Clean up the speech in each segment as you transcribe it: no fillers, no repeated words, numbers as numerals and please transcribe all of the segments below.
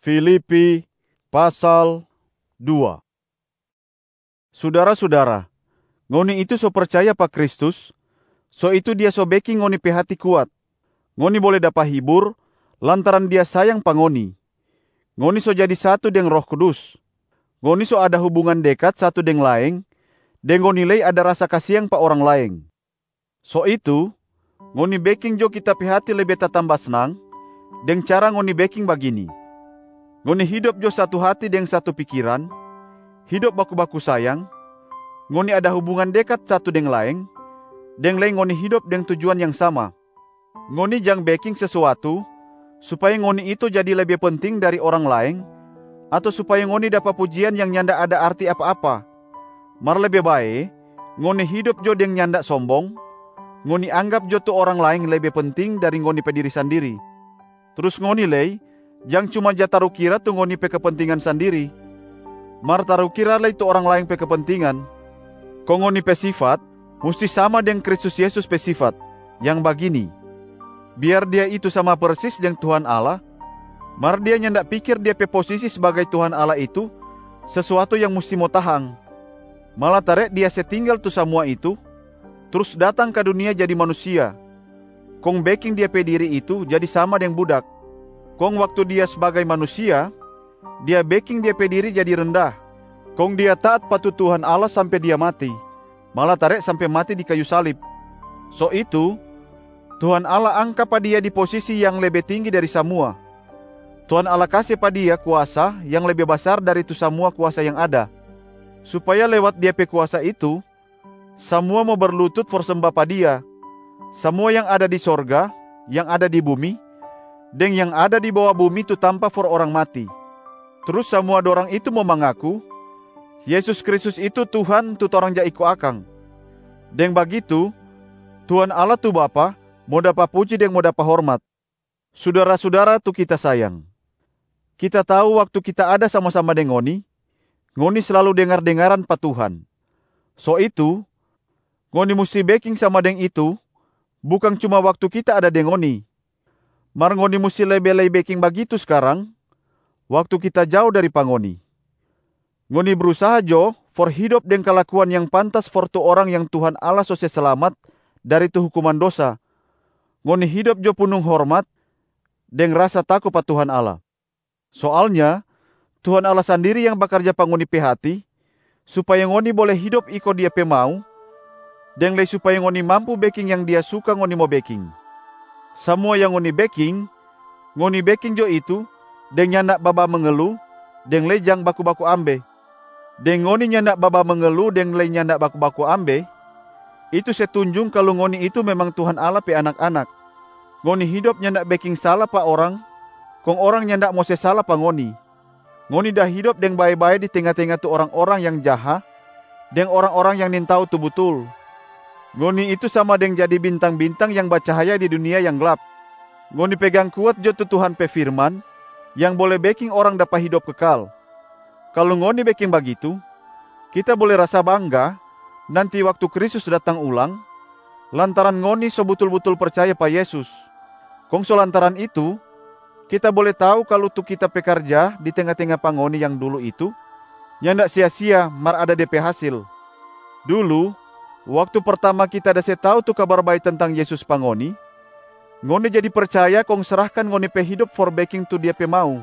Filipi pasal 2. Saudara-saudara, ngoni itu so percaya pa Kristus, so itu dia so beki ngoni pe hati kuat. Ngoni boleh dapat hibur lantaran dia sayang pa ngoni. Ngoni so jadi satu deng Roh Kudus. Ngoni so ada hubungan dekat satu deng laeng, deng ngoni lei ada rasa kasiang pa orang laeng. So itu, ngoni beking jo kita pe hati lebih tambah senang, deng cara ngoni beking begini. Ngoni hidup jo satu hati deng satu pikiran, hidup baku-baku sayang, ngoni ada hubungan dekat satu deng laeng, deng laeng ngoni hidup deng tujuan yang sama. Ngoni jang beking sesuatu, supaya ngoni itu jadi lebih penting dari orang laeng, atau supaya ngoni dapat pujian yang nyanda ada arti apa-apa. Mar lebih baik, ngoni hidup jo deng nyanda sombong, ngoni anggap jo tu orang laeng lebih penting dari ngoni pe diri sendiri. Terus ngoni lei, jang cuma taruh kira tu ngoni pe kepentingan sendiri, mar taruh kira lei tu orang lain pe kepentingan. Kong ngoni pe sifat, mesti sama dengan Kristus Yesus pe sifat, yang begini. Biar dia itu sama persis dengan Tuhan Allah, mar dia nyandak pikir dia pe posisi sebagai Tuhan Allah itu sesuatu yang mesti mau tahang. Malah tarik dia setinggal tu semua itu, terus datang ke dunia jadi manusia. Kong beking dia pe diri itu jadi sama dengan budak. Kong waktu dia sebagai manusia, dia beking dia pe diri jadi rendah. Kong dia taat patu Tuhan Allah sampai dia mati. Malah tarik sampai mati di kayu salib. So itu, Tuhan Allah angkat pa dia di posisi yang lebih tinggi dari semua. Tuhan Allah kasih pa dia kuasa yang lebih besar dari itu semua kuasa yang ada. Supaya lewat dia pe kuasa itu, semua mau berlutut forsembah pa dia. Semua yang ada di sorga, yang ada di bumi, dan yang ada di bawah bumi itu tanpa for orang mati. Terus semua dorang itu mau mengaku, Yesus Kristus itu Tuhan tu torang ja iko akang. Dan begitu, Tuhan Allah tu Bapa, mau dapat puji dan mau dapat hormat. Saudara-saudara tu kita sayang. Kita tahu waktu kita ada sama-sama dengan ngoni selalu dengar-dengaran pa Tuhan. So itu, ngoni mesti beking sama dengan itu, bukan cuma waktu kita ada dengan ngoni. Mar ngoni mesti lebih beking begitu sekarang, waktu kita jauh dari pangoni. Ngoni berusaha jo for hidup dengan kelakuan yang pantas for tu orang yang Tuhan Allah so selamat dari tu hukuman dosa. Ngoni hidup jo penuh hormat dengan rasa takut pa Tuhan Allah. Soalnya, Tuhan Allah sendiri yang bekerja pa ngoni pe hati, supaya ngoni boleh hidup iko dia pe mau, dan lei supaya ngoni mampu beking yang dia suka ngoni mau beking. Semua yang ngoni beking jo itu, deng nyandak baba mengeluh, deng lejang baku-baku ambe. Deng ngoni nyandak baba mengeluh, deng le nyandak baku-baku ambe, itu setunjung kalau ngoni itu memang Tuhan Allah pe anak-anak. Ngoni hidup nyandak beking salah pa orang, kong orang nyandak mau salah pa ngoni. Ngoni dah hidup deng baik-baik di tengah-tengah tu orang-orang yang jahat, deng orang-orang yang nintau tu betul. Ngoni itu sama dengan jadi bintang-bintang yang bercahaya di dunia yang gelap. Ngoni pegang kuat jo tu Tuhan pe firman, yang boleh beking orang dapat hidup kekal. Kalau ngoni beking begitu, kita boleh rasa bangga, nanti waktu Kristus datang ulang, lantaran ngoni so betul-betul percaya pa Yesus. Kong so lantaran itu, kita boleh tahu kalau tu kita pekerja di tengah-tengah pangoni yang dulu itu, yang ndak sia-sia mar ada DP hasil. Dulu, waktu pertama kita dah tahu tu kabar baik tentang Yesus pangoni, ngoni jadi percaya kong serahkan ngoni pe hidup for baking tu dia pe mau.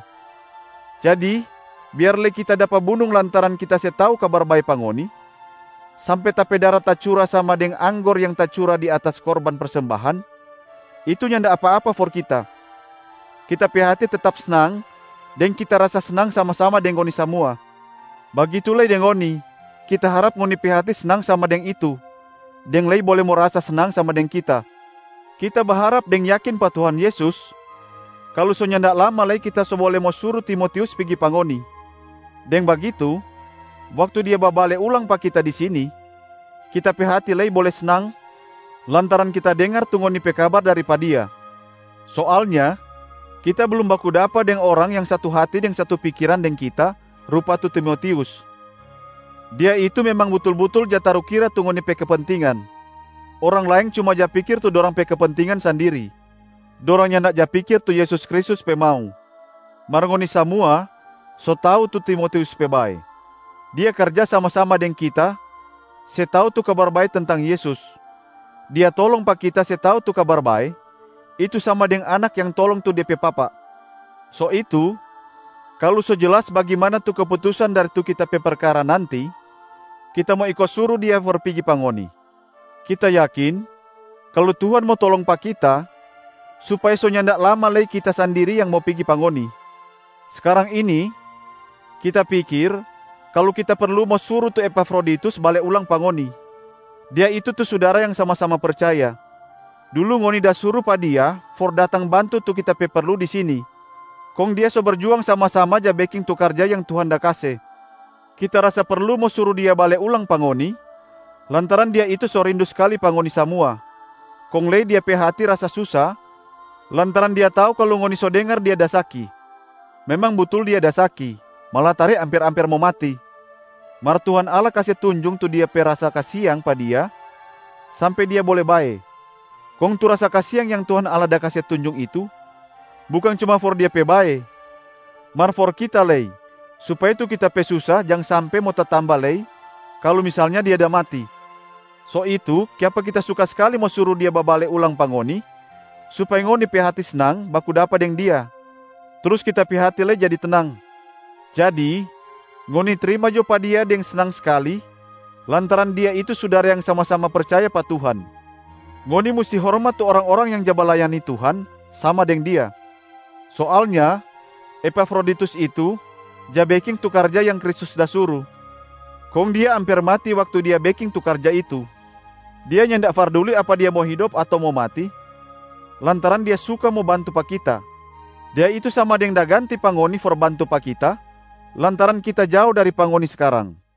Jadi, biarlah kita dapat bunung lantaran kita tahu kabar baik pangoni, sampai tape darah tacura sama dengan anggor yang tacura di atas korban persembahan, itu nyanda apa-apa for kita. Kita pe hati tetap senang, dan kita rasa senang sama-sama dengan ngoni semua. Begitulah dengan ngoni, kita harap ngoni pe hati senang sama dengan itu. Deng lei boleh mau rasa senang sama dengan kita. Kita berharap deng yakin pa Tuhan Yesus, kalau so nyandak lama lei kita so boleh mau suruh Timotius pergi pangoni. Deng begitu, waktu dia babale ulang pa kita di sini, kita pe hati lei boleh senang, lantaran kita dengar tu ngoni pe kabar daripada dia. Soalnya, kita belum baku dapa deng orang yang satu hati deng satu pikiran deng kita, rupa tu Timotius. Dia itu memang betul-betul taruh kira tu ngoni pe kepentingan. Orang lain cuma pikir tu dorang pe kepentingan sendiri. Dorang nyandak pikir tu Yesus Kristus pe mau. Mar ngoni samua, so tahu tu Timotius pe bae. Dia kerja sama-sama dengan kita, se tahu tu kabar baik tentang Yesus. Dia tolong pa kita se tahu tu kabar baik, itu sama dengan anak yang tolong tu dia pe papa. So itu, kalau so jelas bagaimana tu keputusan dari tu kita pe perkara nanti, kita mau ikut suruh dia for pigi pangoni. Kita yakin, kalau Tuhan mau tolong pa kita, supaya so nyandak lama lagi kita sendiri yang mau pigi pangoni. Sekarang ini, kita pikir, kalau kita perlu mau suruh tu Epafroditus balik ulang pangoni. Dia itu tuh saudara yang sama-sama percaya. Dulu ngoni dah suruh pa dia, for datang bantu tu kita pe perlu di sini. Kong dia so berjuang sama-sama ja baking tu kerja yang Tuhan dah kasih. Kita rasa perlu mau suruh dia balik ulang pangoni, lantaran dia itu so rindu sekali pangoni semua. Kong lei dia pe hati rasa susah, lantaran dia tahu kalau ngoni so dengar dia dah sakit. Memang betul dia dah sakit, malah tarik hampir-hampir mau mati. Mar Tuhan Allah kasih tunjung tu dia pe rasa kasihan pa dia, sampai dia boleh baik. Kong tu rasa kasihan yang Tuhan Allah dah kasih tunjung itu, bukan cuma for dia pe baik, mar for kita lei, supaya tu kita pe susah jangan sampai mau tertambah lei, kalau misalnya dia dah mati. So itu, kiapa kita suka sekali mau suruh dia babalik ulang pangoni, supaya ngoni pe hati senang, baku dapat dengan dia. Terus kita pe hati lei jadi tenang. Jadi, ngoni terima jo pa dia dengan senang sekali, lantaran dia itu saudara yang sama-sama percaya pa Tuhan. Ngoni mesti hormat tu orang-orang yang jaba layani Tuhan, sama dengan dia. Soalnya, Epafroditus itu, ja baking tu kerja yang Kristus dah suruh. Kong dia hampir mati waktu dia baking tu kerja itu. Dia nyandak farduli apa dia mau hidup atau mau mati, lantaran dia suka mau bantu pa kita. Dia itu sama dengan dah ganti pangoni for bantu pa kita, lantaran kita jauh dari pangoni sekarang.